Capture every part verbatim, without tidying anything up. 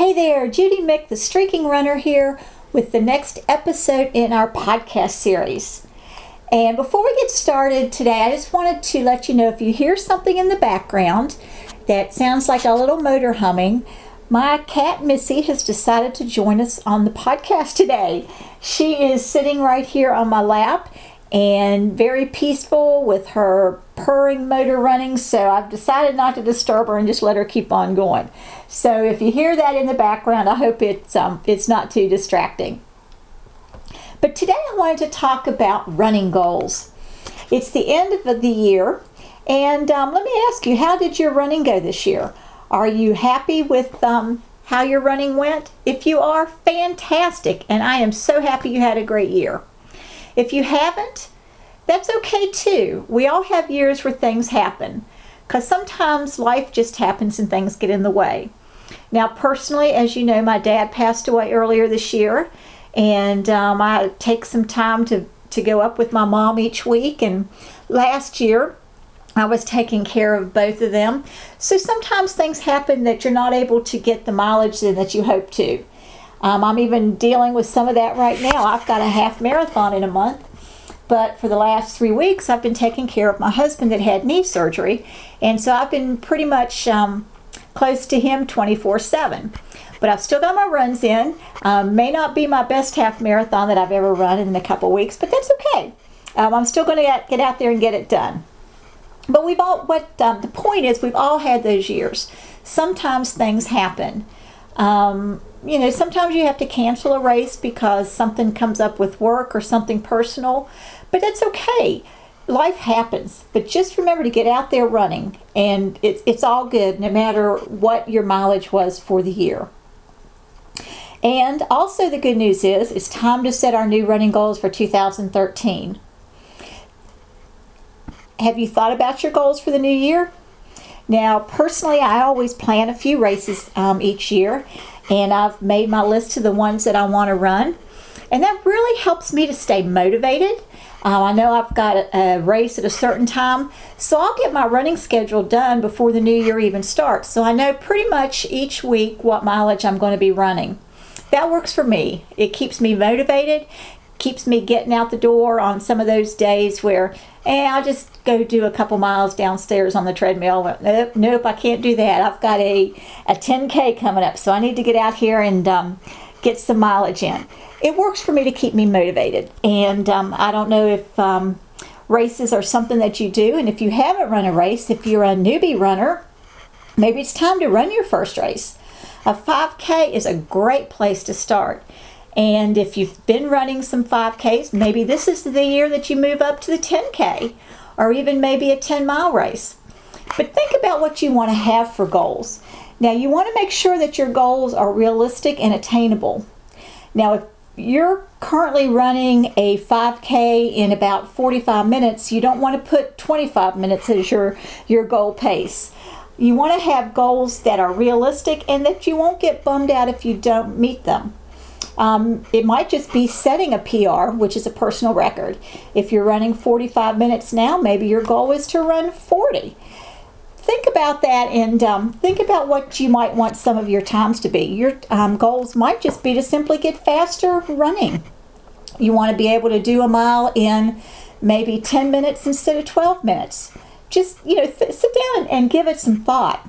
Hey there, Judy Mick, the Streaking Runner here with the next episode in our podcast series. And before we get started today, I just wanted to let you know if you hear something in the background that sounds like a little motor humming, my cat Missy has decided to join us on the podcast today. She is sitting right here on my lap and very peaceful with her purring motor running, so I've decided not to disturb her and just let her keep on going. So if you hear that in the background, I hope it's um, it's not too distracting. But today I wanted to talk about running goals. It's the end of the year, and um, let me ask you, how did your running go this year? Are you happy with um, how your running went? If you are, fantastic, and I am so happy you had a great year. If you haven't, that's okay too. We all have years where things happen, because sometimes life just happens and things get in the way. Now, personally, as you know, my dad passed away earlier this year, and um, I take some time to, to go up with my mom each week, and last year I was taking care of both of them. So sometimes things happen that you're not able to get the mileage in that you hope to. Um, I'm even dealing with some of that right now. I've got a half marathon in a month, but for the last three weeks I've been taking care of my husband that had knee surgery, and so I've been pretty much um, close to him twenty-four seven. But I've still got my runs in. Um, may not be my best half marathon that I've ever run in a couple of weeks, but that's okay. Um, I'm still going to get, get out there and get it done. But we've all, what um, the point is, we've all had those years. Sometimes things happen. Um, you know, sometimes you have to cancel a race because something comes up with work or something personal, but that's okay. Life happens, but just remember to get out there running, and it's, it's all good no matter what your mileage was for the year. And also the good news is, it's time to set our new running goals for two thousand thirteen. Have you thought about your goals for the new year? Now, personally, I always plan a few races um, each year, and I've made my list of the ones that I want to run, and that really helps me to stay motivated. Uh, I know I've got a, a race at a certain time, so I'll get my running schedule done before the new year even starts, so I know pretty much each week what mileage I'm going to be running. That works for me. It keeps me motivated, keeps me getting out the door on some of those days where eh, I'll just go do a couple miles downstairs on the treadmill. Nope, nope, I can't do that. I've got a, a ten K coming up, so I need to get out here and um, get some mileage in. It works for me to keep me motivated, and um, I don't know if um, races are something that you do, and if you haven't run a race, if you're a newbie runner, maybe it's time to run your first race. A five K is a great place to start. And if you've been running some five Ks, maybe this is the year that you move up to the ten K, or even maybe a ten mile race. But think about what you want to have for goals. Now, you want to make sure that your goals are realistic and attainable. Now, if you're currently running a five K in about forty-five minutes, you don't want to put twenty-five minutes as your, your goal pace. You want to have goals that are realistic and that you won't get bummed out if you don't meet them. Um, it might just be setting a P R, which is a personal record. If you're running forty-five minutes now, maybe your goal is to run forty. Think about that, and um, think about what you might want some of your times to be. Your um, goals might just be to simply get faster running. You want to be able to do a mile in maybe ten minutes instead of twelve minutes. Just, you know, th- sit down and give it some thought.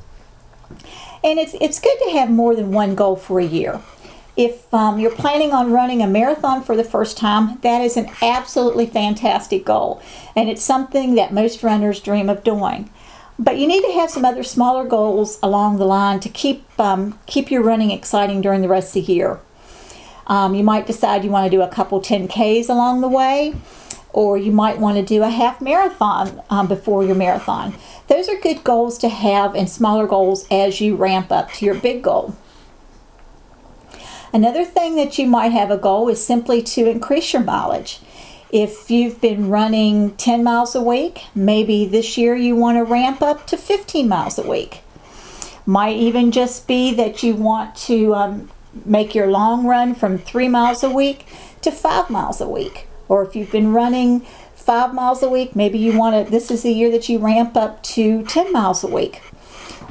And it's, it's good to have more than one goal for a year. If um, you're planning on running a marathon for the first time, that is an absolutely fantastic goal. And it's something that most runners dream of doing. But you need to have some other smaller goals along the line to keep, um, keep your running exciting during the rest of the year. Um, you might decide you want to do a couple ten Ks along the way, or you might want to do a half marathon um, before your marathon. Those are good goals to have, and smaller goals as you ramp up to your big goal. Another thing that you might have a goal is simply to increase your mileage. If you've been running ten miles a week, maybe this year you want to ramp up to fifteen miles a week. Might even just be that you want to um, make your long run from three miles a week to five miles a week. Or if you've been running five miles a week, maybe you want to, this is the year that you ramp up to ten miles a week.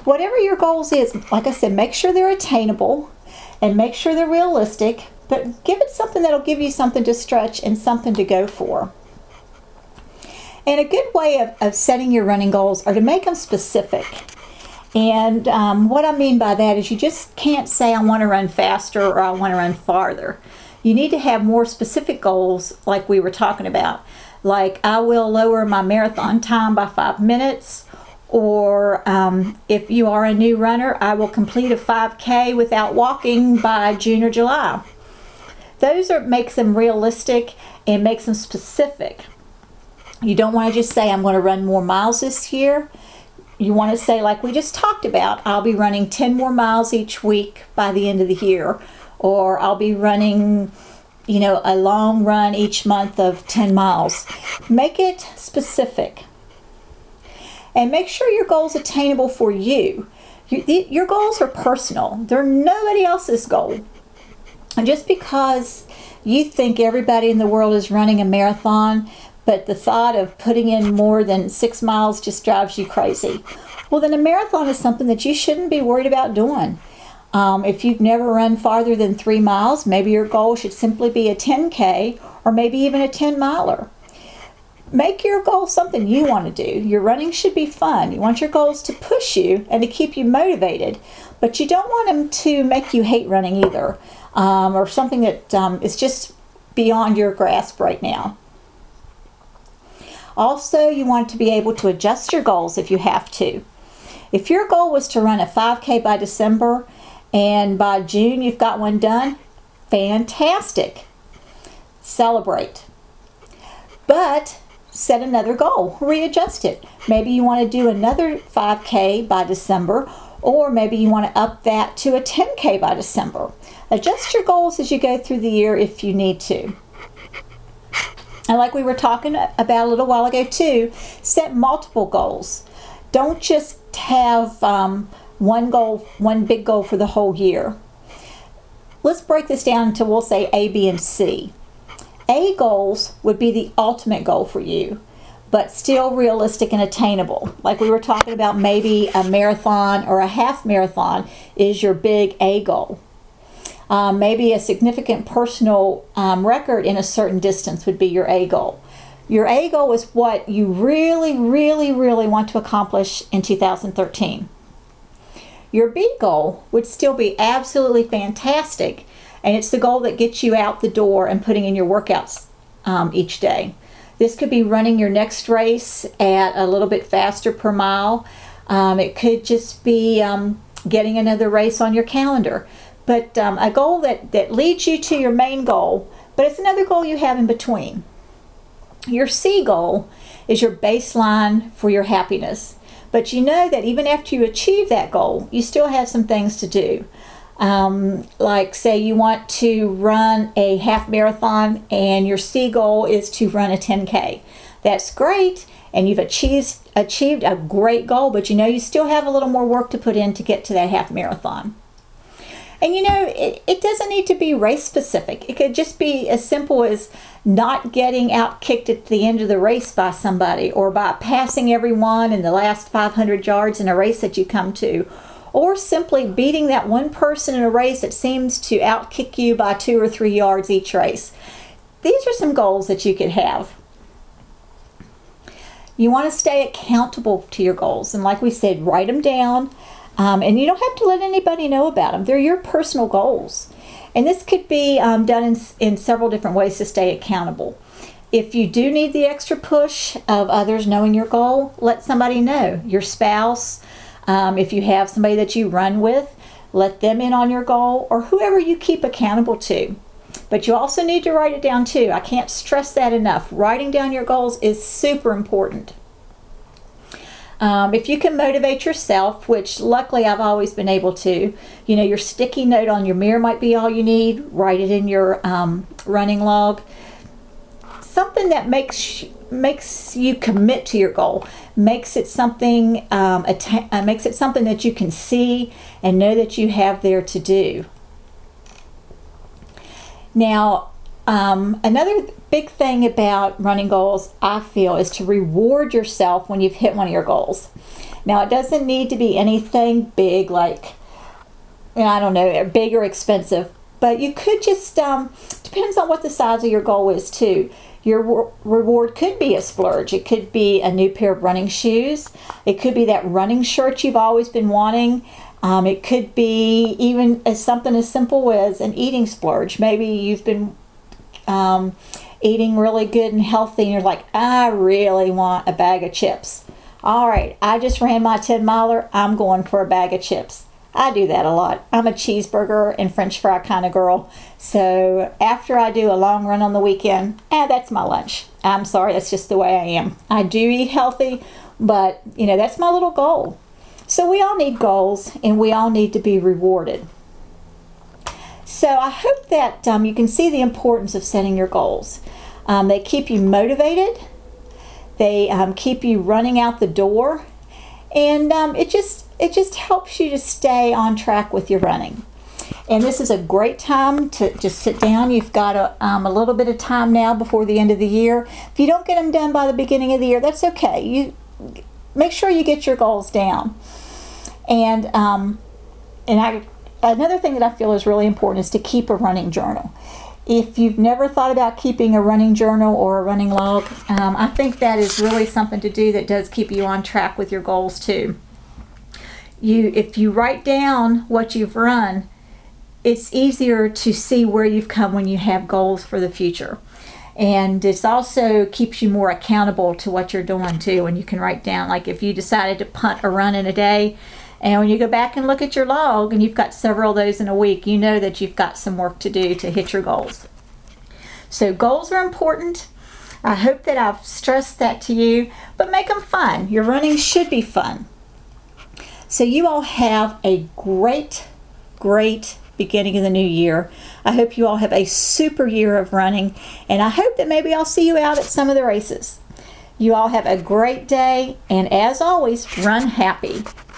whatever your goals is, like I said, make sure they're attainable and make sure they're realistic, but give it something that'll give you something to stretch and something to go for. And a good way of, of setting your running goals are to make them specific. And um, what I mean by that is you just can't say I want to run faster or I want to run farther. You need to have more specific goals like we were talking about. Like I will lower my marathon time by five minutes, or um, if you are a new runner, I will complete a five K without walking by June or July. Those are makes them realistic and makes them specific. You don't want to just say I'm going to run more miles this year. You want to say, like we just talked about, I'll be running ten more miles each week by the end of the year, or I'll be running, you know, a long run each month of ten miles. Make it specific. And make sure your goal's attainable for you. You, the, your goals are personal. They're nobody else's goal. And just because you think everybody in the world is running a marathon, but the thought of putting in more than six miles just drives you crazy, well, then a marathon is something that you shouldn't be worried about doing. Um, if you've never run farther than three miles, maybe your goal should simply be a ten K or maybe even a ten miler. Make your goal something you want to do. Your running should be fun. You want your goals to push you and to keep you motivated, but you don't want them to make you hate running either, um, or something that um, is just beyond your grasp right now. Also, you want to be able to adjust your goals if you have to. If your goal was to run a five K by December and by June you've got one done, fantastic. Celebrate. But set another goal. Readjust it. Maybe you want to do another five K by December, or maybe you want to up that to a ten K by December. Adjust your goals as you go through the year if you need to. And like we were talking about a little while ago too, set multiple goals. Don't just have um, one goal, one big goal for the whole year. Let's break this down into, we'll say A, B, and C. A goals would be the ultimate goal for you, but still realistic and attainable. Like we were talking about, maybe a marathon or a half marathon is your big A goal. Um, maybe a significant personal um, record in a certain distance would be your A goal. Your A goal is what you really, really, really want to accomplish in two thousand thirteen. Your B goal would still be absolutely fantastic, and it's the goal that gets you out the door and putting in your workouts um, each day. This could be running your next race at a little bit faster per mile. Um, it could just be um, getting another race on your calendar. But um, a goal that, that leads you to your main goal, but it's another goal you have in between. Your C goal is your baseline for your happiness. But you know that even after you achieve that goal, you still have some things to do. Um, like say you want to run a half marathon and your C goal is to run a ten K. That's great, and you've achieved, achieved a great goal, but you know you still have a little more work to put in to get to that half marathon. And you know, it, it doesn't need to be race specific. It could just be as simple as not getting out kicked at the end of the race by somebody, or by passing everyone in the last five hundred yards in a race that you come to, or simply beating that one person in a race that seems to outkick you by two or three yards each race. These are some goals that you could have. You want to stay accountable to your goals, and like we said, write them down. Um, and you don't have to let anybody know about them. They're your personal goals. And this could be um, done in, in several different ways to stay accountable. If you do need the extra push of others knowing your goal, let somebody know. Your spouse, um, if you have somebody that you run with, let them in on your goal, or whoever you keep accountable to. But you also need to write it down too. I can't stress that enough. Writing down your goals is super important. Um, if you can motivate yourself, which luckily I've always been able to, you know, your sticky note on your mirror might be all you need. Write it in your um, running log. Something that makes makes you commit to your goal, makes it something um, atta- uh, makes it something that you can see and know that you have there to do. Now, um, another big thing about running goals, I feel, is to reward yourself when you've hit one of your goals. Now, it doesn't need to be anything big like, I don't know, big or expensive, but you could just, um, depends on what the size of your goal is too. Your re- reward could be a splurge. It could be a new pair of running shoes. It could be that running shirt you've always been wanting. Um, it could be even as something as simple as an eating splurge. Maybe you've been um, eating really good and healthy and you're like, I really want a bag of chips. All right, I just ran my ten miler. I'm going for a bag of chips. I do that a lot. I'm a cheeseburger and french fry kind of girl. So after I do a long run on the weekend, eh, that's my lunch. I'm sorry, that's just the way I am. I do eat healthy, but you know, that's my little goal. So we all need goals and we all need to be rewarded. So I hope that um, you can see the importance of setting your goals. Um, they keep you motivated. They um, keep you running out the door. And um, it just it just helps you to stay on track with your running. And this is a great time to just sit down. You've got a, um, a little bit of time now before the end of the year. If you don't get them done by the beginning of the year, that's okay. You make sure you get your goals down. And um, and I another thing that I feel is really important is to keep a running journal. If you've never thought about keeping a running journal or a running log, um, I think that is really something to do that does keep you on track with your goals too. You, if you write down what you've run, it's easier to see where you've come when you have goals for the future. And it also keeps you more accountable to what you're doing too when you can write down, like if you decided to punt a run in a day, and when you go back and look at your log and you've got several of those in a week, you know that you've got some work to do to hit your goals. So goals are important. I hope that I've stressed that to you, but make them fun. Your running should be fun. So you all have a great, great beginning of the new year. I hope you all have a super year of running, and I hope that maybe I'll see you out at some of the races. You all have a great day, and as always, run happy.